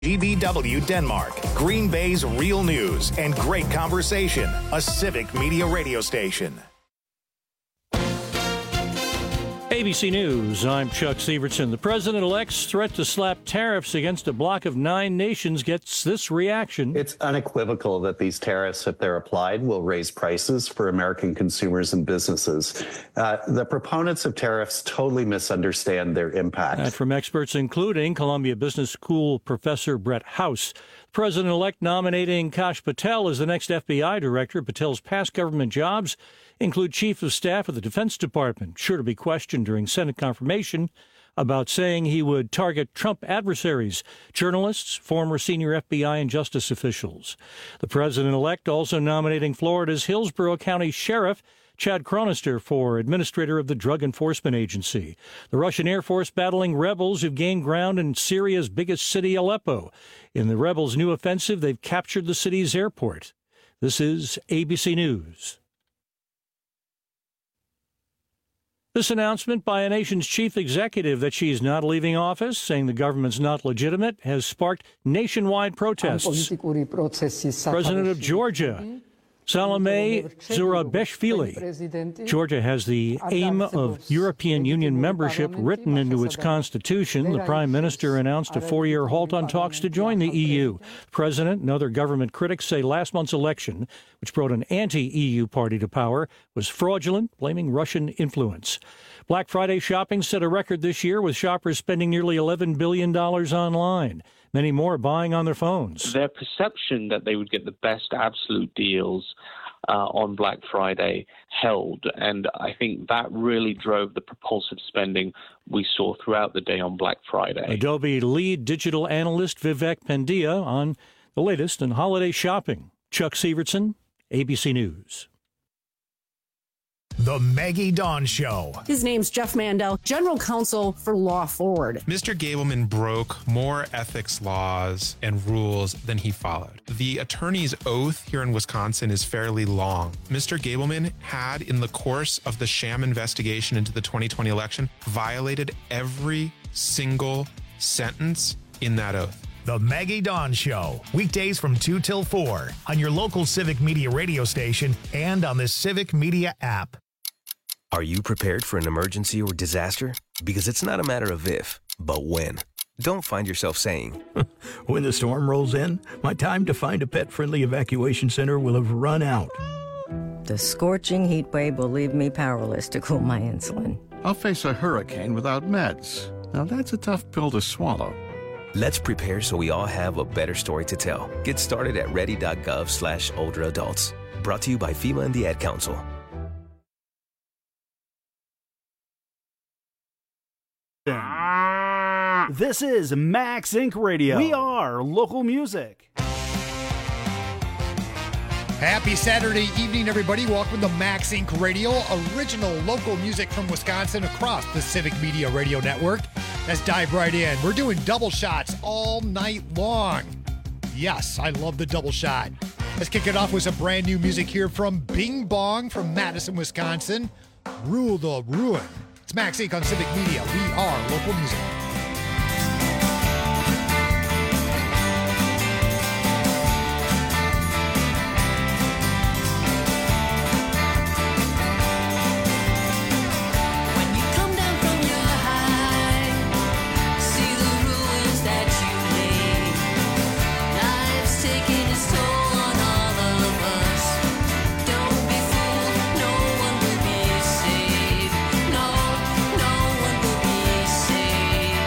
GBW Denmark, Green Bay's real news and great conversation, a civic media radio station. ABC News, I'm Chuck Sievertson. The president-elect's threat to slap tariffs against a bloc of 9 nations gets this reaction. It's unequivocal that these tariffs, if they're applied, will raise prices for American consumers and businesses. The proponents of tariffs totally misunderstand their impact. That from experts including Columbia Business School professor Brett House. President-elect nominating Kash Patel as the next FBI director. Patel's past government jobs include Chief of Staff of the Defense Department, sure to be questioned during Senate confirmation about saying he would target Trump adversaries, journalists, former senior FBI and justice officials. The president-elect also nominating Florida's Hillsborough County Sheriff Chad Chronister for administrator of the Drug Enforcement Agency. The Russian Air Force battling rebels who've gained ground in Syria's biggest city, Aleppo. In the rebels' new offensive, they've captured the city's airport. This is ABC News. This announcement by a nation's chief executive that she's not leaving office, saying the government's not legitimate, has sparked nationwide protests. President of Georgia, Salome Zurabishvili. Georgia has the aim of European Union membership written into its constitution. The prime minister announced a 4-year halt on talks to join the EU. The president and other government critics say last month's election, which brought an anti-EU party to power, was fraudulent, blaming Russian influence. Black Friday shopping set a record this year, with shoppers spending nearly $11 billion online. Many more buying on their phones. Their perception that they would get the best absolute deals on Black Friday held, and I think that really drove the propulsive spending we saw throughout the day on Black Friday. Adobe lead digital analyst Vivek Pandya on the latest in holiday shopping. Chuck Sievertson, ABC News. The Maggie Dawn Show. His name's Jeff Mandel, General Counsel for Law Forward. Mr. Gableman broke more ethics laws and rules than he followed. The attorney's oath here in Wisconsin is fairly long. Mr. Gableman had, in the course of the sham investigation into the 2020 election, violated every single sentence in that oath. The Maggie Dawn Show, weekdays from 2 till 4 on your local Civic Media radio station and on the Civic Media app. Are you prepared for an emergency or disaster? Because it's not a matter of if, but when. Don't find yourself saying, when the storm rolls in, my time to find a pet-friendly evacuation center will have run out. The scorching heat wave will leave me powerless to cool my insulin. I'll face a hurricane without meds. Now that's a tough pill to swallow. Let's prepare so we all have a better story to tell. Get started at ready.gov/older adults. Brought to you by FEMA and the Ad Council. This is Max Inc. Radio. We are local music. Happy Saturday evening, everybody. Welcome to Max Inc. Radio, original local music from Wisconsin across the Civic Media Radio Network. Let's dive right in. We're doing double shots all night long. Yes, I love the double shot. Let's kick it off with some brand new music here from Bing Bong from Madison, Wisconsin. Rule the Ruin. It's Max Inc. on Civic Media. We are local music. No one will be saved.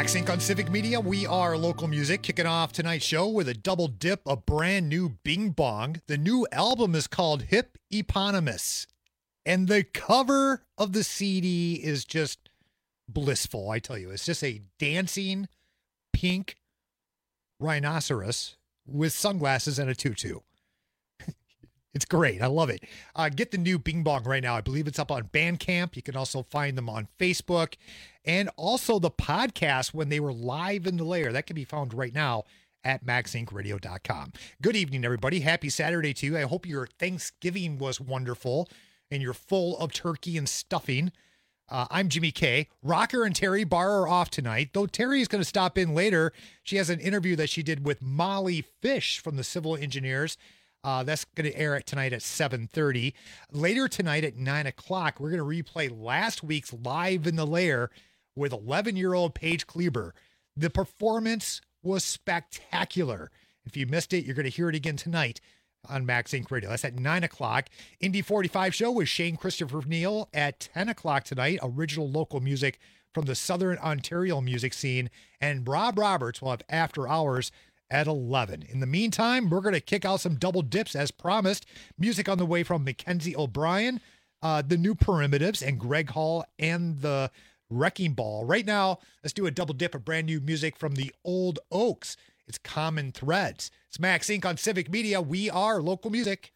Max Inc. on Civic Media. We are local music, kicking off tonight's show with a double dip of brand new Bing Bong. The new album is called Hip Eponymous, and the cover of the CD is just blissful, I tell you. It's just a dancing pink rhinoceros with sunglasses and a tutu. It's great. I love it. Get the new Bing Bong right now. I believe it's up on Bandcamp. You can also find them on Facebook. And also the podcast when they were live in the lair. That can be found right now at maxincradio.com. Good evening, everybody. Happy Saturday to you. I hope your Thanksgiving was wonderful and you're full of turkey and stuffing. I'm Jimmy K. Rocker and Terry Barr are off tonight, though Terry is going to stop in later. She has an interview that she did with Molly Fish from the Civil Engineers. That's going to air tonight at 7:30. Later tonight at 9 o'clock, we're going to replay last week's Live in the Lair with 11-year-old Paige Kleber. The performance was spectacular. If you missed it, you're going to hear it again tonight on Max Inc. Radio. That's at 9 o'clock. Indy 45 show with Shane Christopher Neal at 10 o'clock tonight. Original local music from the Southern Ontario music scene. And Rob Roberts will have After Hours at 11. In the meantime, we're going to kick out some double dips as promised. Music on the way from Mackenzie O'Brien, the New Primitives, and Greg Hall and the Wrecking Ball. Right now, let's do a double dip of brand new music from the Old Oaks. It's Common Threads. It's Max Inc. on Civic Media. We are local music.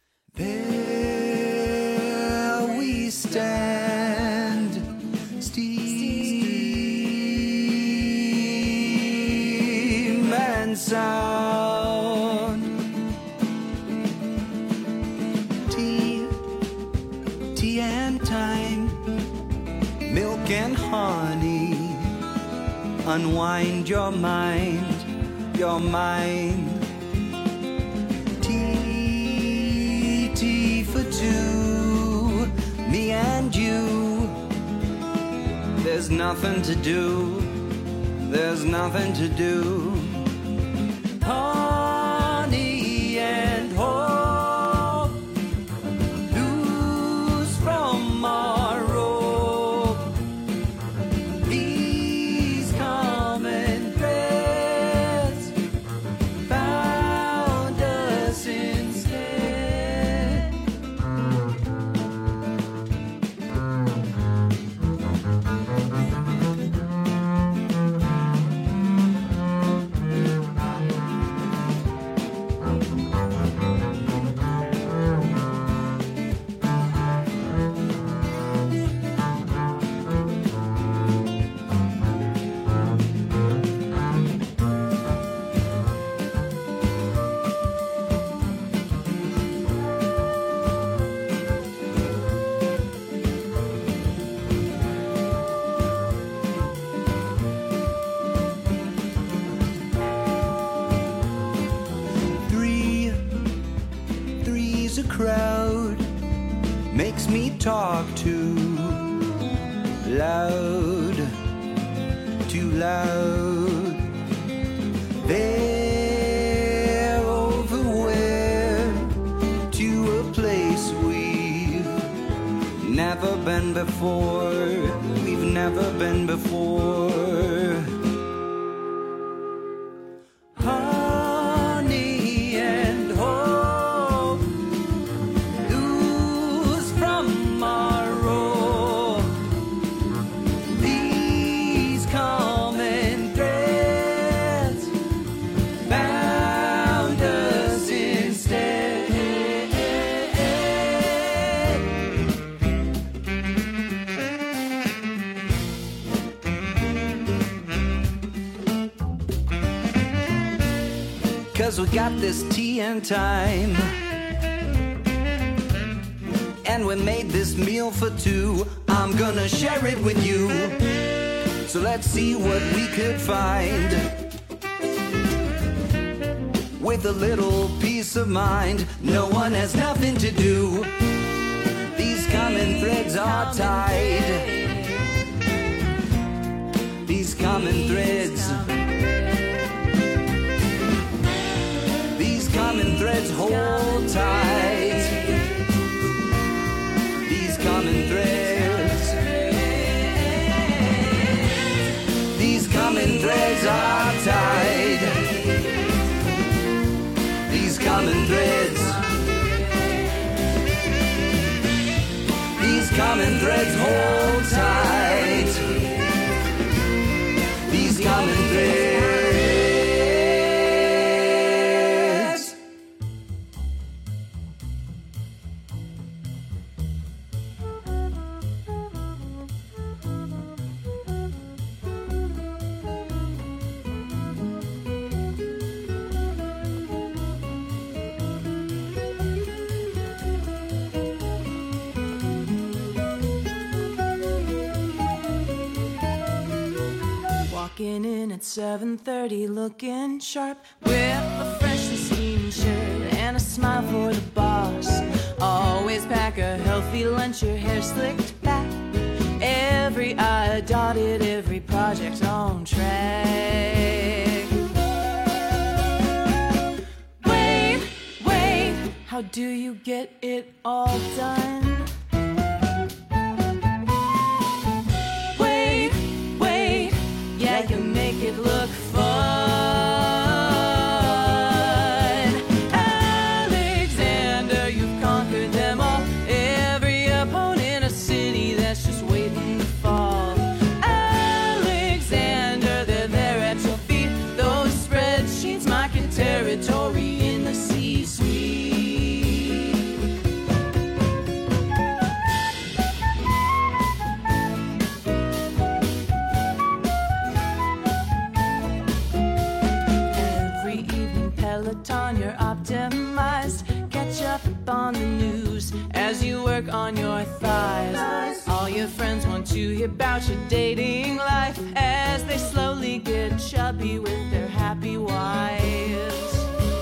There we stand, steam and sound. Tea and time, milk and honey. Unwind your mind. Your mind. Tea for two, me and you. There's nothing to do. There's nothing to do. Honey and hope, loose from our rope. These common threads found us instead. Three's a crowd, makes me talk too loud, too loud. They're over where, to a place we've never been before. We've never been before. Honey and hope, loose from our rope. These common threads bound us instead. 'Cause we got this tea and time, and we made this meal for two. I'm gonna share it with you, so let's see what we could find. With a little peace of mind, no one has nothing to do. These common threads are tied. These common threads. These common threads hold tight. These common threads. These common threads. common threads. These common threads hold tight. These common threads. Walking in at 7:30, looking sharp, with a freshly steamed shirt and a smile for the boss. Always pack a healthy lunch, your hair slicked back, every I dotted, every project on track. Wait, how do you get it all done? Yeah, you make it look fun. Alexander, you've conquered them all. Every opponent, a city that's just waiting to fall. Alexander, they're there at your feet. Those spreadsheets marking territory in the C-suite. Peloton, you're optimized. Catch up on the news as you work on your thighs. All your friends want to hear about your dating life as they slowly get chubby with their happy wives.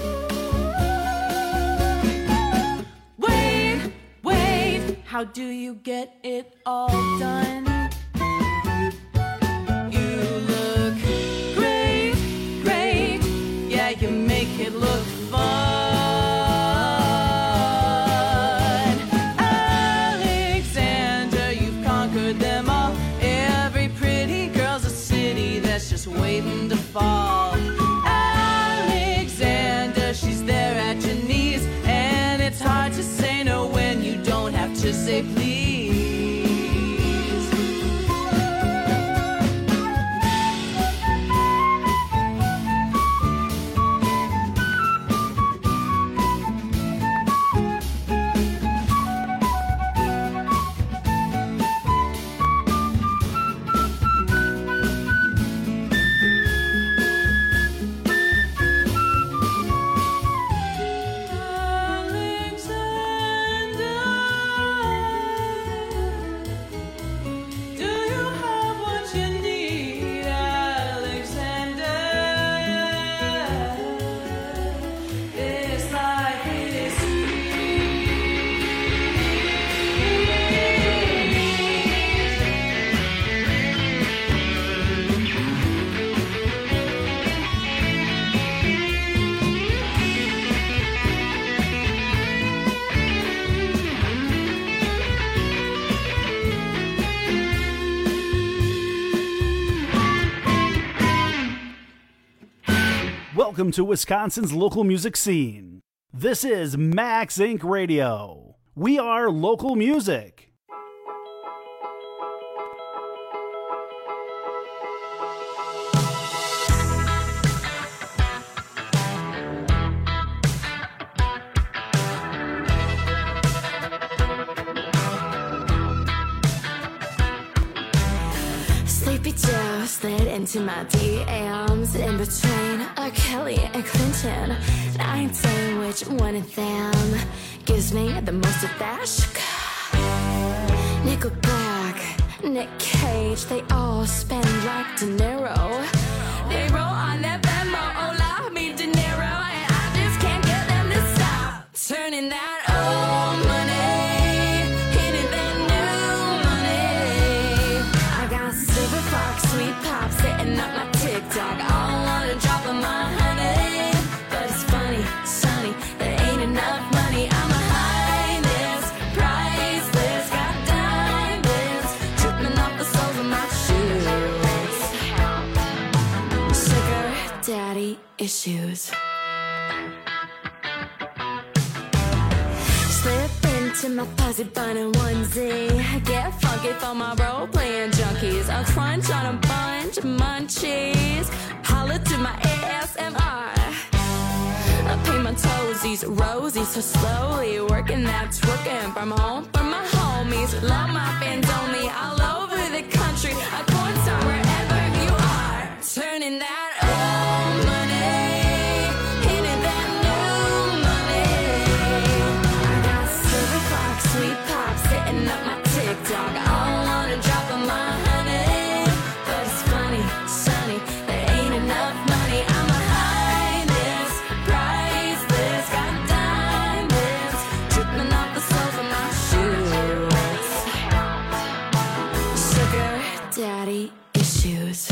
Wait, how do you get it all done? You make it look fun. Alexander, you've conquered them all. Every pretty girl's a city that's just waiting to fall. Alexander, she's there at your knees, and it's hard to say no when you don't have to say please. Welcome to Wisconsin's local music scene. This is Max Inc. Radio. We are local music. Sleepy Joe slid into my DMs in between Kelly and Clinton. And I ain't saying which one of them gives me the most of that sugar. Nickelback, Nick Cage, they all spend like De Niro. They roll on that Venmo, hola, mi dinero, and I just can't get them to stop turning that old money into that new money. I got Silver Fox, Sweet Pop sitting up my TikTok. All on a drop of my honey, but it's funny, sunny, there ain't enough money. I'm a highness, priceless, got diamonds dripping off the soles of my shoes. Sugar daddy issues. Fresh in my fuzzy bun and onesie. Get funky for my role-playing junkies. I'll crunch on a bunch of munchies. Holla to my ASMR. I paint my toesies rosy, so slowly working that twerking from home for my homies. Love my fans only all over the country. A porn star wherever you are. Turning that old money into that new money. I got silver clock, sweet pop sitting up my TikTok. I wanna drop on my honey, but it's funny, sunny, there ain't enough money. I'm a highness, priceless, got diamonds dripping off the soles of my shoes. Sugar daddy issues.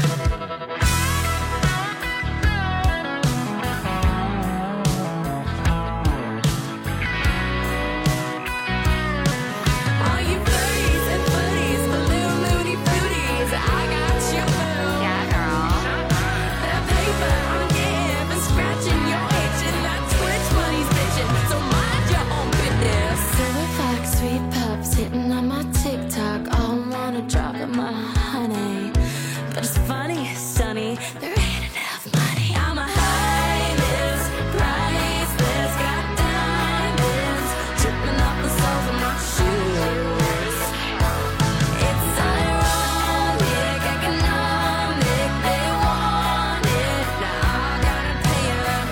All you furries and footies, balloon loony fruities, I got you, boo. Yeah, girl. That paper I'm getting for scratching your itch, and that Twitch money's bitching, so mind your own business. Silver fox, sweet pups hitting on my TikTok. All wanna drop of my honey, but it's funny, sunny, there ain't enough money. I'm a highness, priceless, got diamonds dripping off the soles of my shoes. It's ironic, economic, they want it, now I gotta pay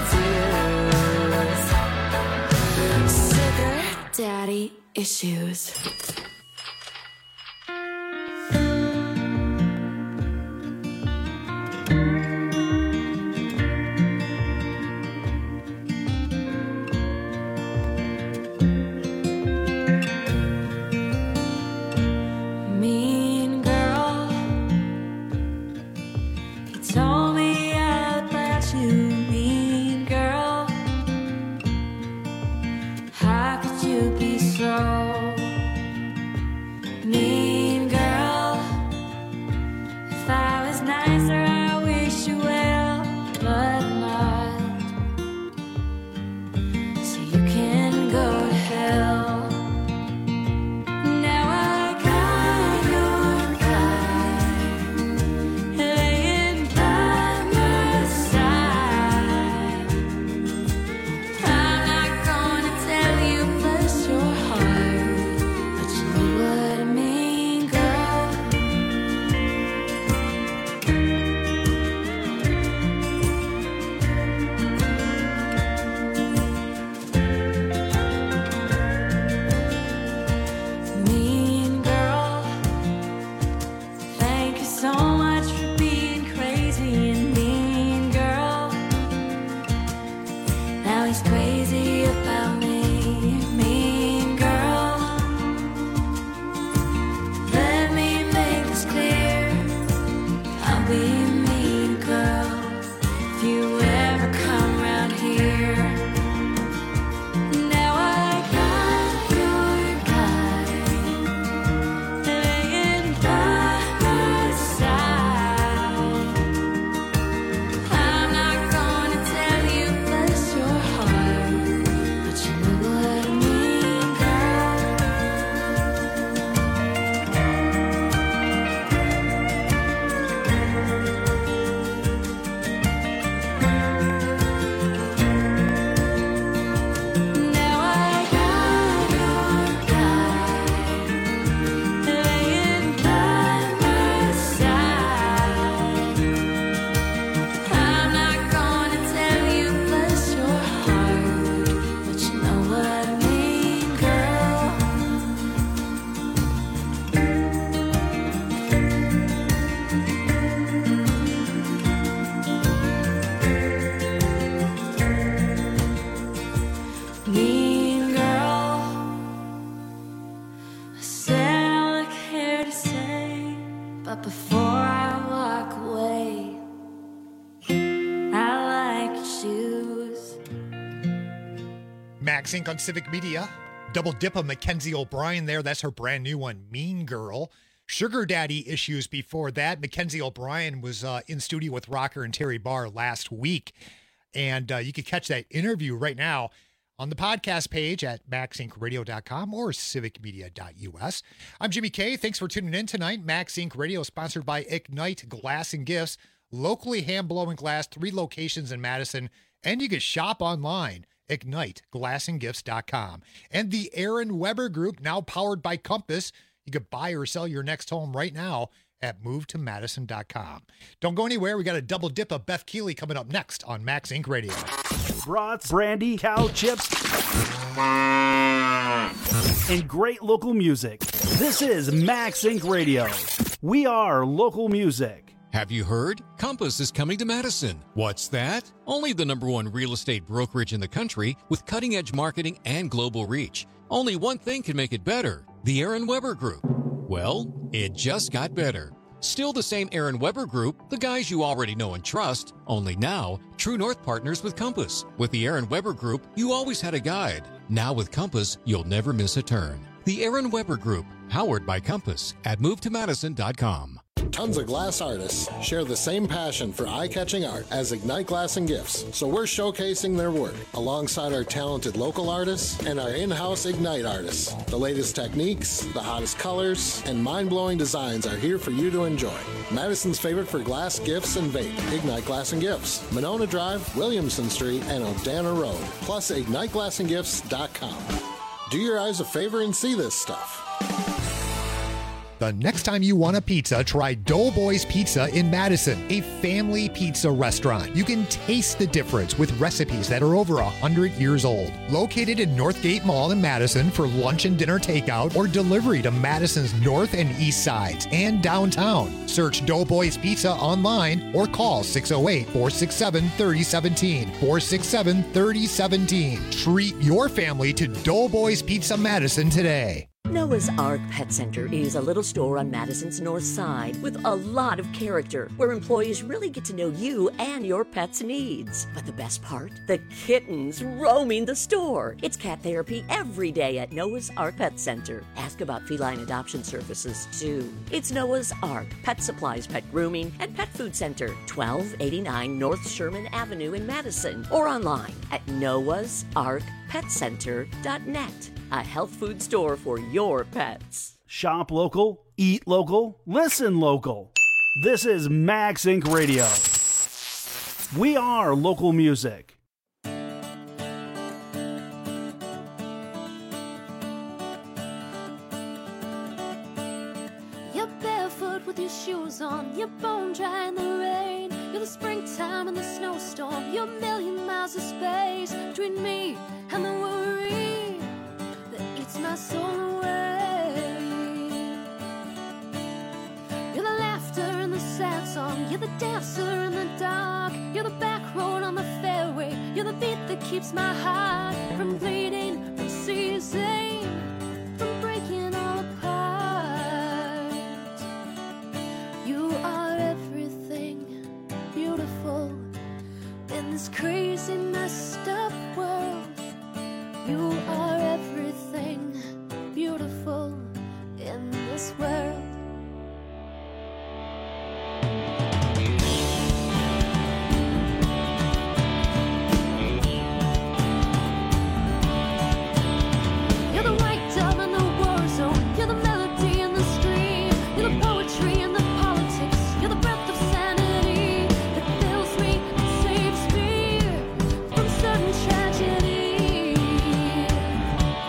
their dues. Sugar daddy issues. Mean girl, you told me about you, mean girl. How could you be so mean, girl? If I was nicer, I wish you well, but I'm not. So you can go to hell. Now I got your guy laying by my side. I'm not gonna tell you bless your heart, but you know what I mean, girl. Mean girl, thank you so much for being crazy and mean, girl. Now he's crazy about me, mean girl. Let me make this clear, I'll be a mean girl if you ever come around here. Now I got your guy laying by my side. I'm not gonna tell you bless your heart, but you know what I mean, Now I got your guy laying by my side. I'm not gonna tell you bless your heart, but you know what I mean, girl. Mean girl, I said all I care to say, but before I walk away, I like your shoes. Max Inc. on Civic Media. Double dip of Mackenzie O'Brien there. That's her brand new one, Mean Girl. Sugar Daddy Issues before that. Mackenzie O'Brien was in studio with Rocker and Terry Barr last week. And you can catch that interview right now on the podcast page at maxincradio.com or civicmedia.us. I'm Jimmy K. Thanks for tuning in tonight. Max Inc. Radio is sponsored by Ignite Glass and Gifts, locally hand-blowing glass, 3 locations in Madison, and you can shop online, igniteglassandgifts.com. And the Aaron Weber Group, now powered by Compass. You could buy or sell your next home right now at movetomadison.com. Don't go anywhere. We got a double dip of Beth Keeley coming up next on Max Inc. Radio. Brats, brandy, cow chips, and great local music. This is Max Inc. Radio. We are local music. Have you heard? Compass is coming to Madison. What's that? Only the #1 real estate brokerage in the country with cutting-edge marketing and global reach. Only one thing can make it better: the Aaron Weber Group. Well, it just got better. Still the same Aaron Weber Group, the guys you already know and trust, only now, True North partners with Compass. With the Aaron Weber Group, you always had a guide. Now with Compass, you'll never miss a turn. The Aaron Weber Group, powered by Compass at movetomadison.com. Tons of glass artists share the same passion for eye-catching art as Ignite Glass and Gifts, so we're showcasing their work alongside our talented local artists and our in-house Ignite artists. The latest techniques, the hottest colors, and mind-blowing designs are here for you to enjoy. Madison's favorite for glass, gifts, and vape, Ignite Glass and Gifts, Monona Drive, Williamson Street, and Odana Road, plus IgniteGlassandGifts.com. Do your eyes a favor and see this stuff. The next time you want a pizza, try Doughboys Pizza in Madison, a family pizza restaurant. You can taste the difference with recipes that are over 100 years old. Located in Northgate Mall in Madison for lunch and dinner takeout or delivery to Madison's north and east sides and downtown. Search Doughboys Pizza online or call 608-467-3017. 467-3017. Treat your family to Doughboys Pizza Madison today. Noah's Ark Pet Center is a little store on Madison's north side with a lot of character where employees really get to know you and your pet's needs. But the best part? The kittens roaming the store. It's cat therapy every day at Noah's Ark Pet Center. Ask about feline adoption services, too. It's Noah's Ark Pet Supplies, Pet Grooming, and Pet Food Center, 1289 North Sherman Avenue in Madison, or online at noahsarkpetcenter.net. A health food store for your pets. Shop local, eat local, listen local. This is Max Inc. Radio. We are local music. You're barefoot with your shoes on, you're bone dry in the rain. You're the springtime and the snowstorm, you're a million miles of space between me and the worry it's my soul away. You're the laughter and the sad song, you're the dancer in the dark, you're the back road on the fairway, you're the beat that keeps my heart from bleeding, from ceasing, from breaking all apart. You are everything beautiful in this crazy messed up world. You are everything beautiful in this world. You're the white dove in the war zone. You're the melody in the stream. You're the poetry in the politics. You're the breath of sanity that fills me and saves me from sudden tragedy.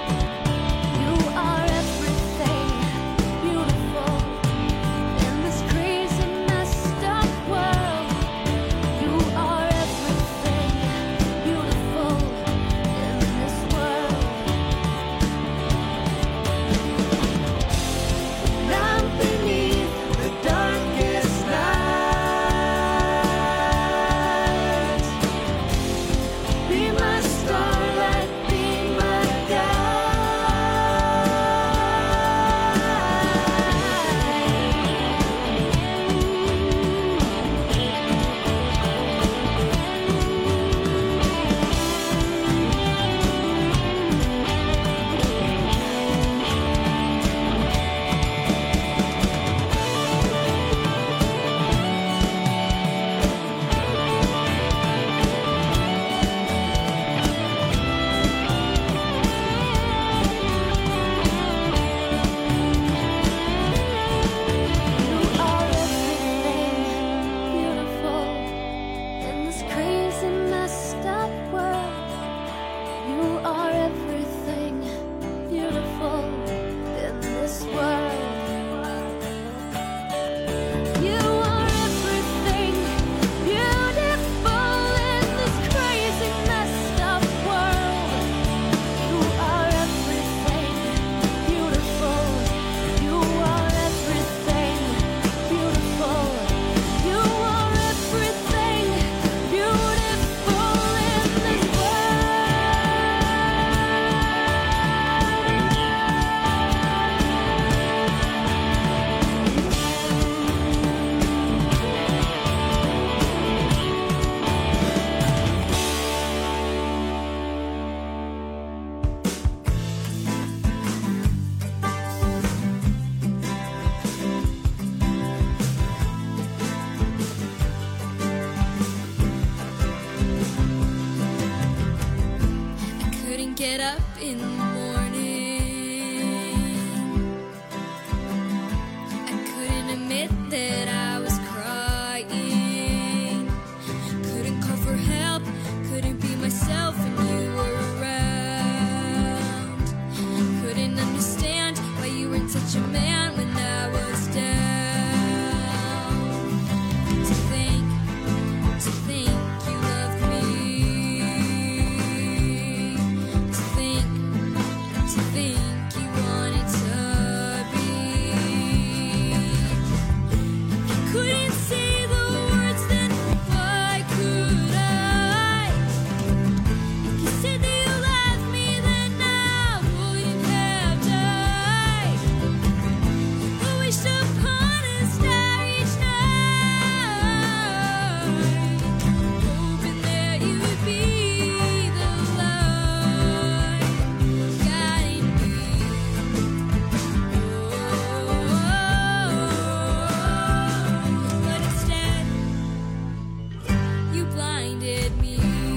blinded me.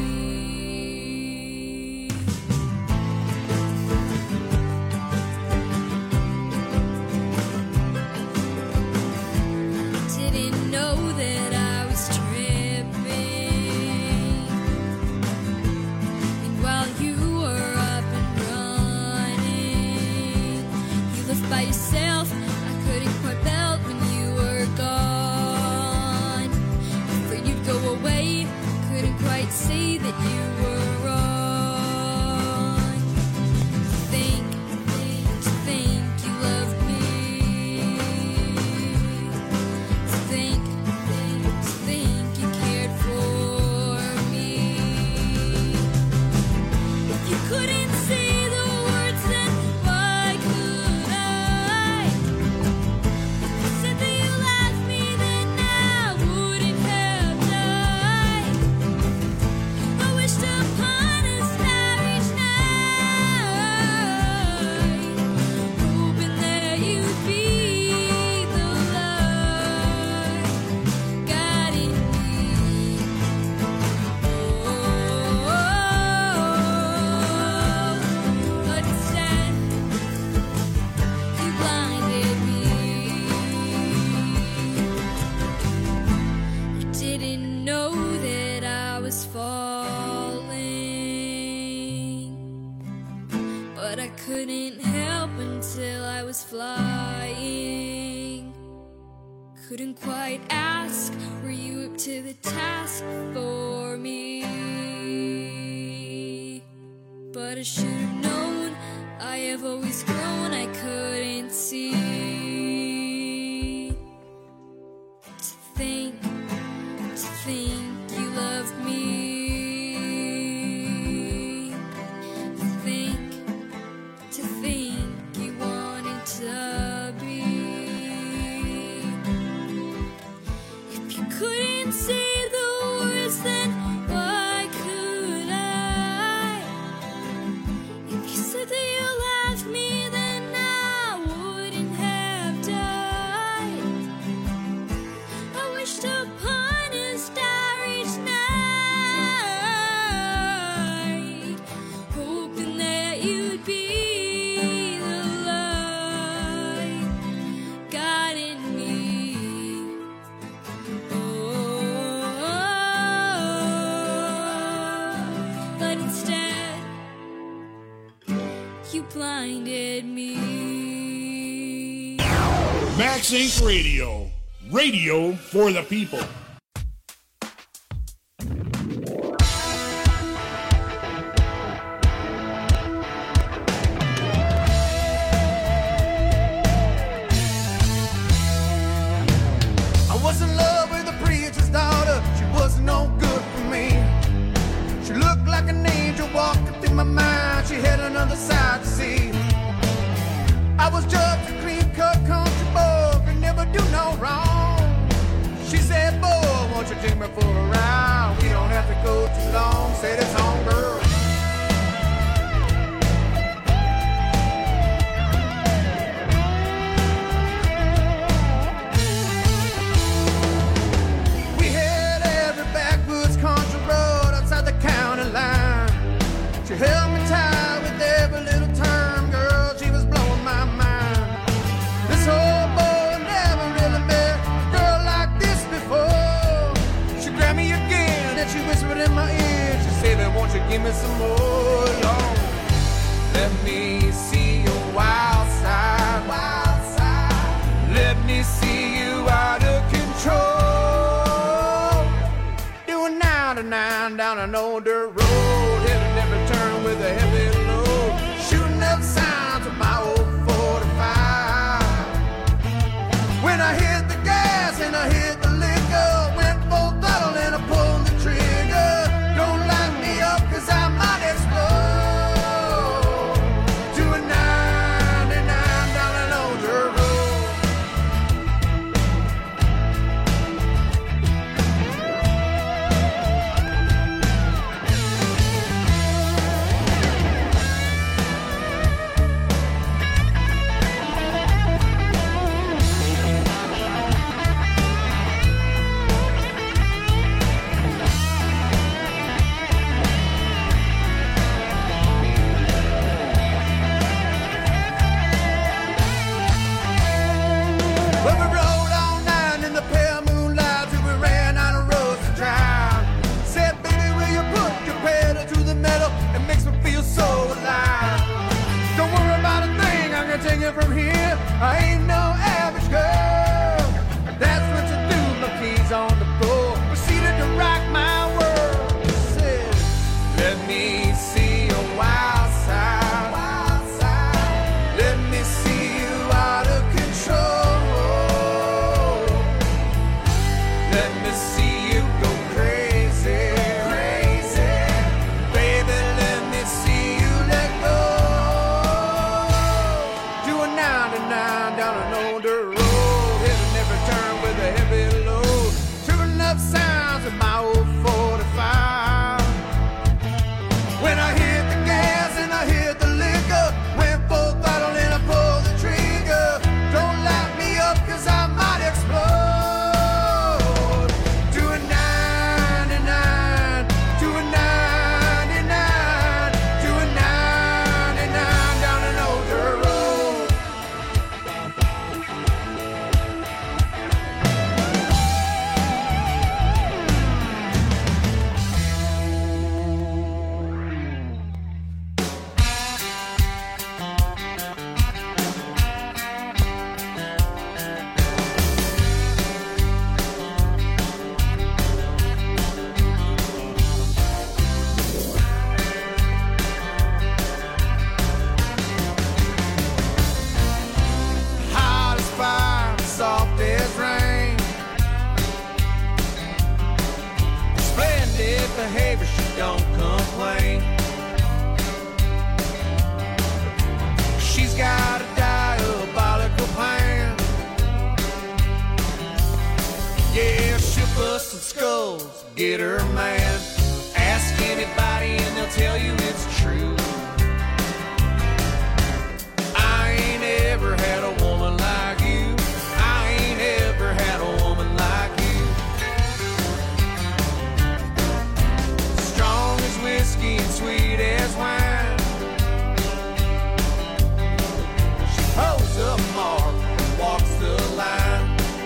Didn't know that I was tripping. And while you were up and running, you left by yourself. I couldn't quite belt when you were gone. For you'd go away, couldn't quite see that you were wrong. Think you loved me. Think you cared for me. If you couldn't say the words, then why could I? If you said that you loved me, then I wouldn't have died. I wished upon a starry night, hoping that you'd be the light guiding me. But instead, you blinded me. I didn't know that I was falling, but I couldn't help until I was flying. Couldn't quite ask, were you up to the task for me? But I should have known, I have always grown, I couldn't see. To think you loved me. To think you wanted to be. If you couldn't say the words, then why could I? If you said that you loved me, then I wouldn't have died. I wished upon a starry night, hoping that you'd be the light guiding me. But instead, you blinded me. Max Inc. Radio. Radio for the people. I was in love with a preacher's daughter. She wasn't no good for me. She looked like an angel walking through my mind. She had another side to see. I was just a clean-cut country boy, could never do no wrong. She said, boy, won't you take me for a ride? We don't have to go too long. Said it's home, girl. We had every backwoods country road outside the county line. She held me tight with every little turn, girl. She was blowing my mind. This old boy never really met a girl like this before. She grabbed me again and she whispered in my ear. She said, won't you give me some more, Lord? Let me see your wild side, wild side. Let me see you out of control. Doing 99 down an old dirt road, hitting every turn with a heavy load, shooting up signs with my old 45. When I hit the gas and I hit the liquor, went full throttle and I pulled the trigger. Don't light me up 'cause I might explode. Doing 99 down an old dirt road. behavior, she don't complain. She's got a diabolical plan. Yeah, she'll bust some skulls, get her man. Ask anybody and they'll tell you it's true. I ain't ever had a woman like you. I ain't ever had a woman like you. Strong as whiskey and sweet as wine. She holds up mark and walks the line.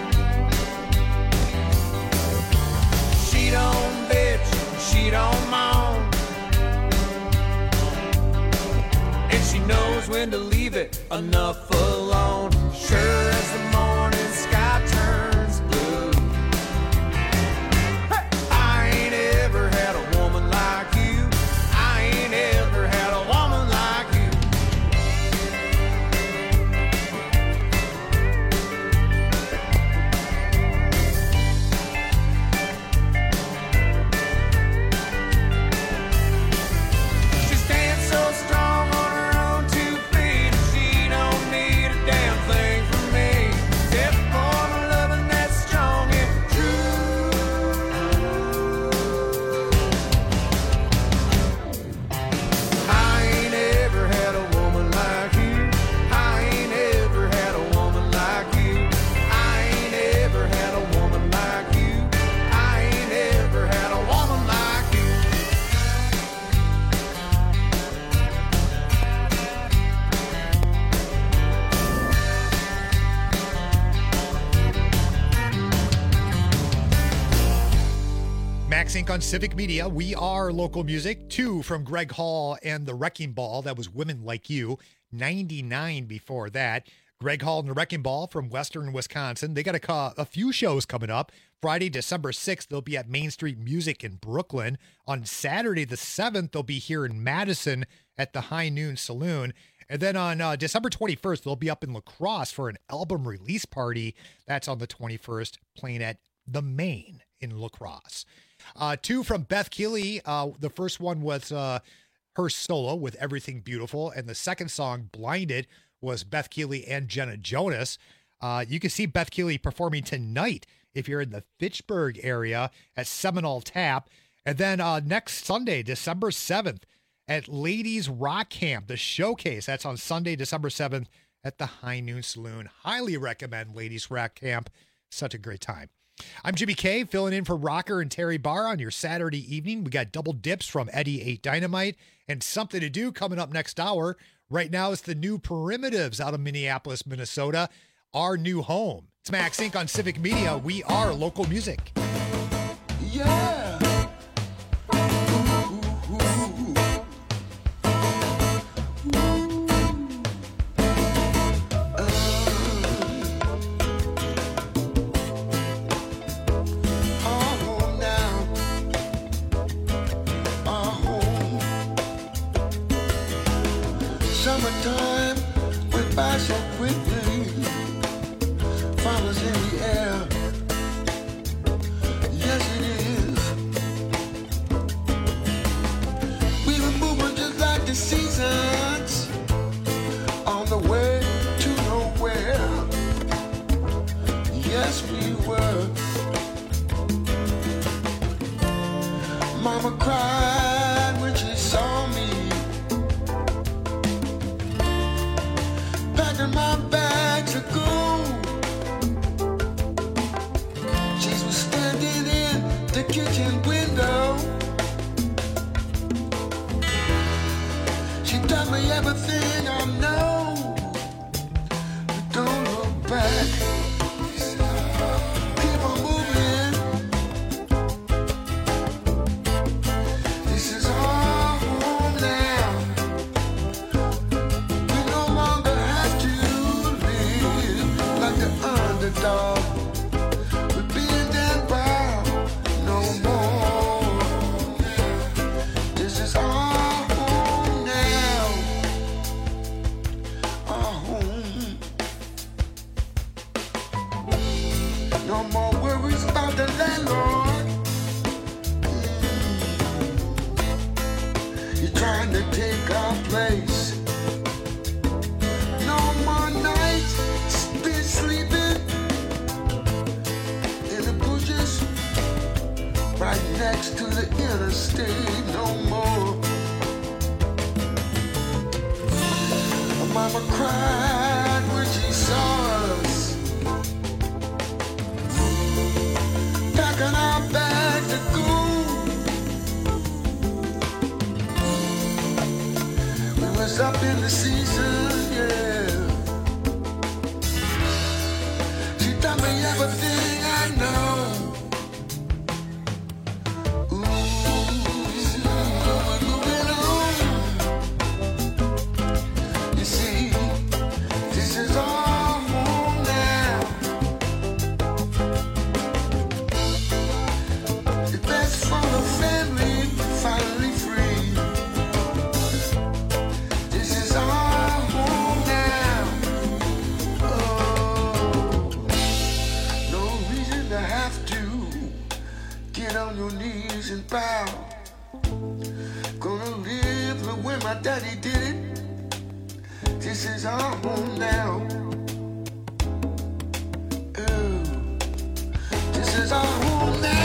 She don't bitch, she don't moan, and she knows when to leave it enough alone. Sure as the morning sky turns blue. Hey! I ain't ever had a woman like you. I ain't ever had a woman like you. She stands so strong on her own 2 feet. She don't need a damn thing from me. Except for the loving that's strong and true. I ain't ever had a woman like you. I ain't ever had a woman like you. I ain't ever had a woman like you. I ain't ever had a woman like you. Max Inc. on Civic Media. We are local music. 2 from Greg Hall and the Wrecking Ball. That was Women Like You. 99 before that. Greg Hall and the Wrecking Ball from Western Wisconsin. They got a few shows coming up. Friday, December 6th, they'll be at Main Street Music in Brooklyn. On Saturday, the 7th, they'll be here in Madison at the High Noon Saloon. And then on December 21st, they'll be up in La Crosse for an album release party. That's on the 21st, playing at The Main in La Crosse. 2 from Beth Keeley. The first one was her solo with Everything Beautiful. And the second song, Blinded, was Beth Keeley and Jenna Jonas. You can see Beth Keeley performing tonight if you're in the Fitchburg area at Seminole Tap. And then next Sunday, December 7th, at Ladies Rock Camp, the showcase. That's on Sunday, December 7th at the High Noon Saloon. Highly recommend Ladies Rock Camp. Such a great time. I'm Jimmy K, filling in for Rocker and Terry Barr on your Saturday evening. We got double dips from Eddie 8 Dynamite and Something to Do coming up next hour. Right now, it's the New Primitives out of Minneapolis, Minnesota, our new home. It's Max Inc. on Civic Media. We are local music. Yeah. Summertime went by so quickly, flowers in the air, yes it is. We were moving just like the seasons, on the way to nowhere, yes we were. Mama cried when she saw me, packing my bags to go. She was standing in the kitchen window. She taught me everything I know. Don't look back. Keep on moving. This is our home now. We no longer have to live like the underdog. We're being dead proud no more. This is our home now. take our place. No more nights spent sleeping in the bushes right next to the interstate. No more. Mama cried when she saw us packing our bag to go. We was up in the season, yeah. She taught me everything I know. Bow. Gonna live the way my daddy did it. This is our home now. This is our home now.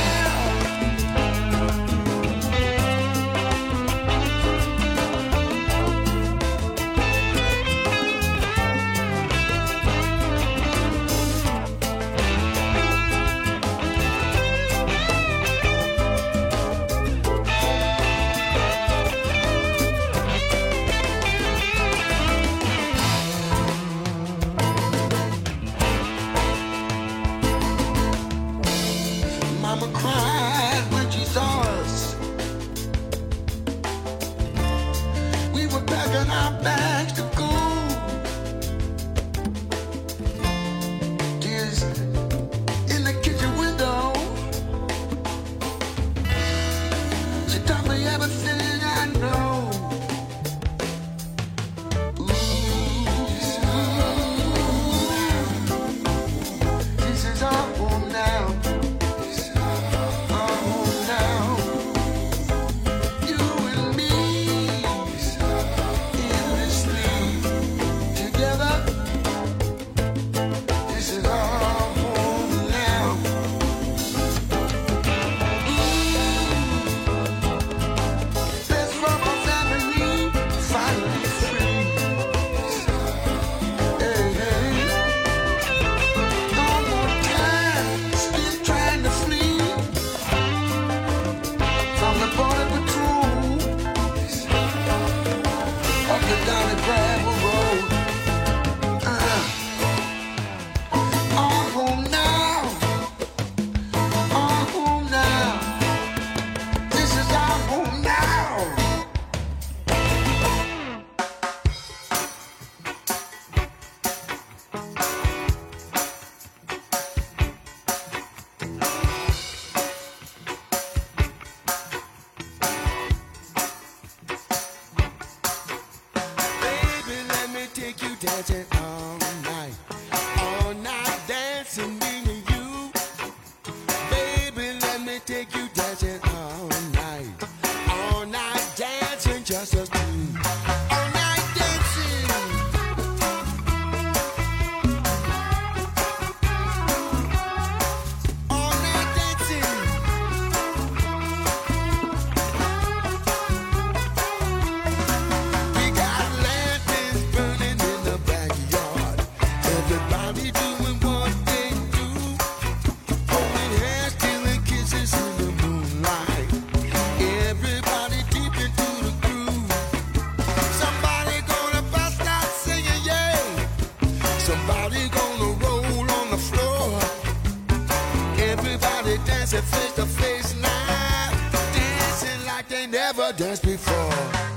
Danced before.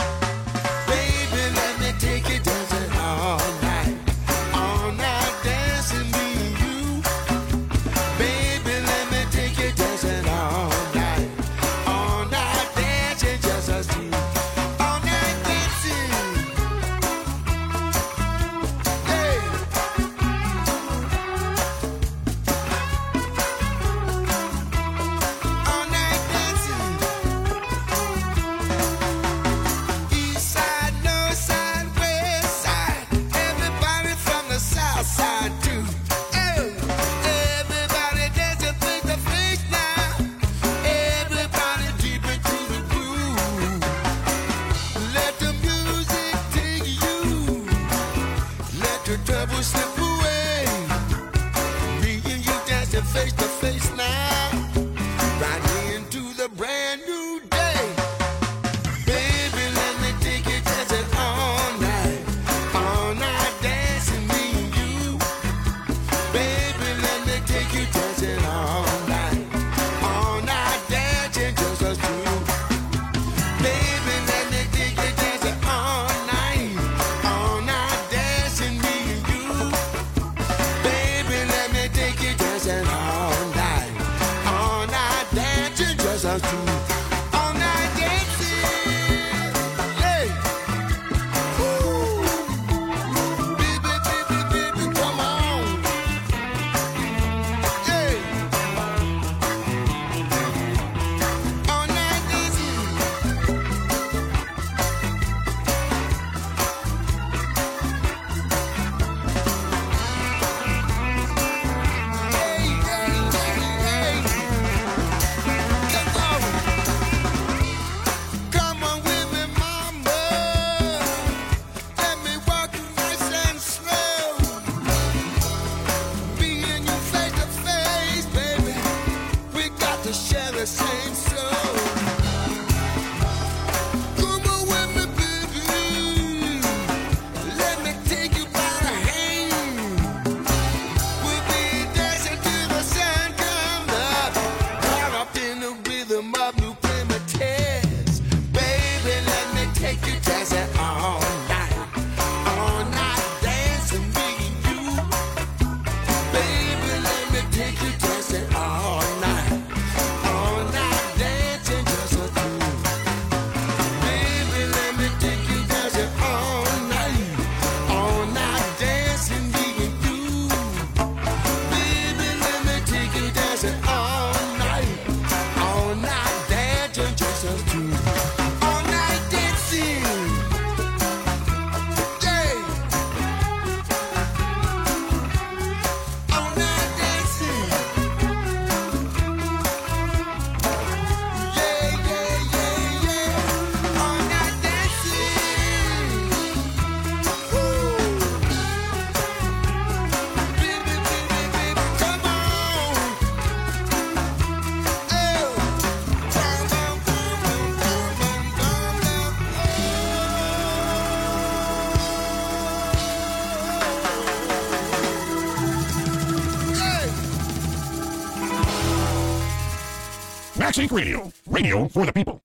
Baby, let me take you dancing all night dancing me and you. Baby, let me take you dancing all night dancing just us two. All night dancing, hey. All night dancing. never slip away. Me and you dancing face to face now, right into the brand new day. Baby, let me take you dancing all night dancing, me and you. Baby, let me take you dancing all night dancing, just us two. Baby, let me take you dancing all night dancing, me and you. Baby, let me take you dancing all night dancing, just us two. All night dancing, hey. Woo. Baby, come on. Hey. All night dancing. Come on with me, mama. Let me walk you nice and slow. Me and you face to face, baby. We got to share the same soul. Come on with me, baby. Let me take you by the hand. We'll be dancing till the sun comes up, caught up in the rhythm of new primitives. Baby, let me take you dancing all night dancing, me and you. Baby, let me take you dancing all night dancing, just us two. Baby, let me take you dancing all night dancing, me and you. Baby, let me take you dancing all night dancing, just us two. All night dancing, yeah. All night dancing, yeah. All night dancing, woo. Baby, come on. Max Inc. Radio. Radio for the people.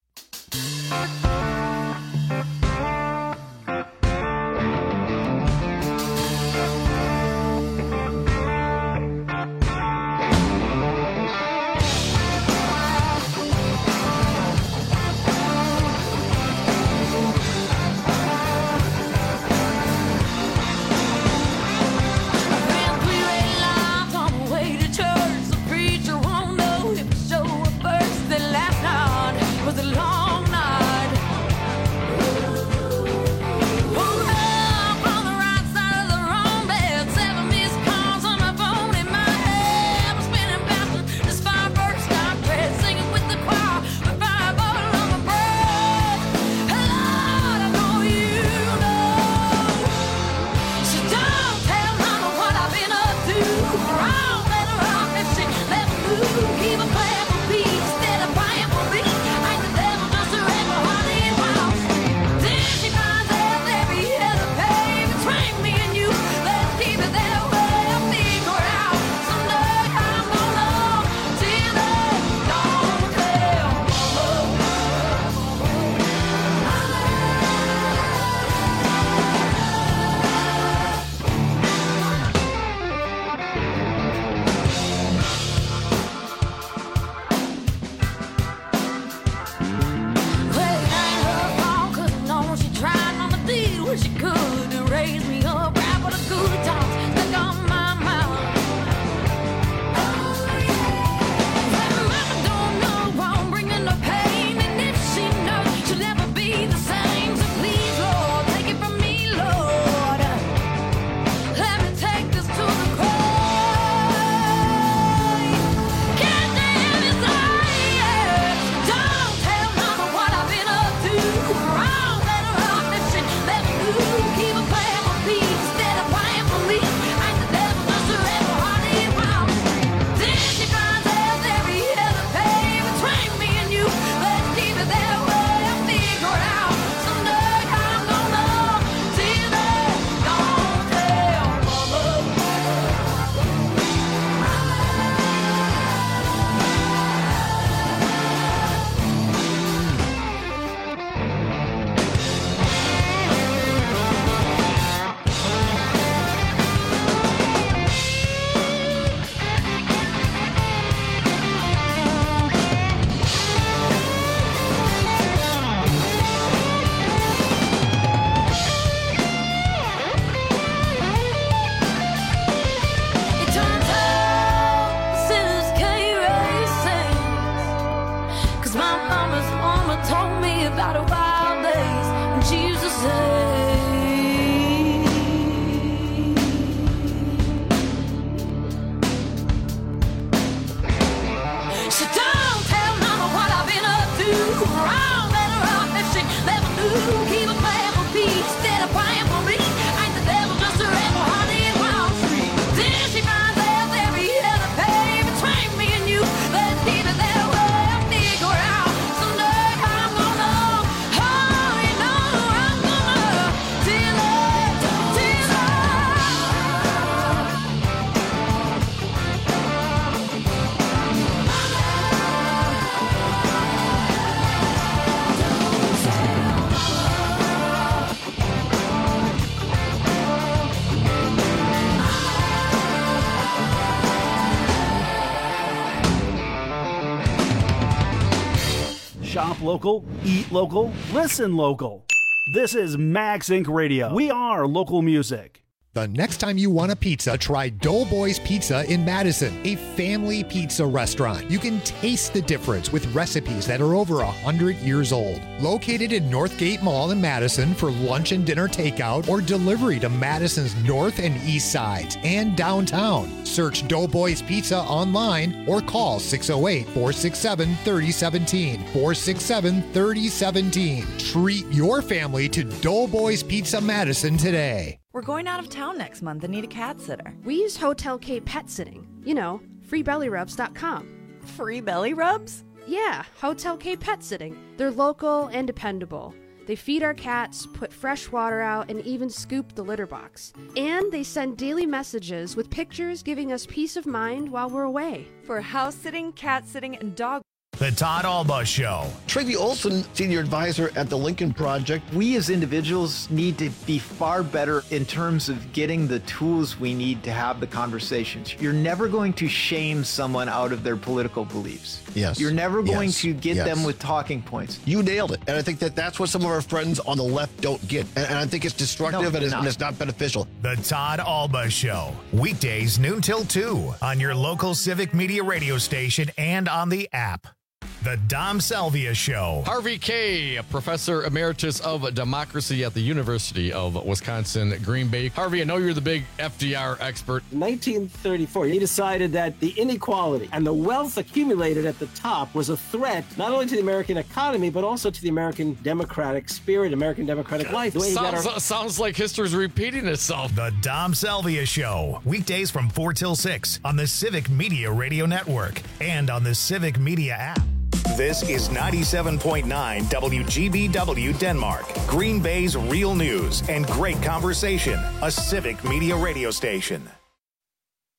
Was it wrong, better off if she never knew. Keep a plan for peace instead of praying for me. Ain't the devil just a rebel honey in Wall Street? Then she finds out every other pay between me and you. Let's keep it that way. I'll figure out someday I'm gonna, oh, you know I'm gonna till Shop local, eat local, listen local. This is Max Inc. Radio. We are local music. The next time you want a pizza, try Doughboys Pizza in Madison, a family pizza restaurant. You can taste the difference with recipes that are over 100 years old. Located in Northgate Mall in Madison for lunch and dinner takeout or delivery to Madison's north and east sides and downtown. Search Doughboys Pizza online or call 608-467-3017. 467-3017. Treat your family to Doughboys Pizza Madison today. We're going out of town next month and need a cat sitter. We use Hotel K Pet Sitting. You know, freebellyrubs.com. Free belly rubs? Yeah, Hotel K Pet Sitting. They're local and dependable. They feed our cats, put fresh water out, and even scoop the litter box. And they send daily messages with pictures giving us peace of mind while we're away. For house sitting, cat sitting, and dog. The Todd Alba Show. Tracy Olson, Senior Advisor at the Lincoln Project. We as individuals need to be far better in terms of getting the tools we need to have the conversations. You're never going to shame someone out of their political beliefs. Yes. You're never going to get them with talking points. You nailed it. And I think that that's what some of our friends on the left don't get. And I think it's destructive and it's not beneficial. The Todd Alba Show. Weekdays noon till 2 on your local Civic Media radio station and on the app. The Dom Salvia Show. Harvey Kaye, a professor emeritus of democracy at the University of Wisconsin, Green Bay. Harvey, I know you're the big FDR expert. 1934, he decided that the inequality and the wealth accumulated at the top was a threat not only to the American economy, but also to the American democratic spirit, American democratic life. Sounds like history's repeating itself. The Dom Salvia Show. Weekdays from 4 till 6 on the Civic Media Radio Network and on the Civic Media app. This is 97.9 WGBW Denmark, Green Bay's real news and great conversation, a Civic Media radio station.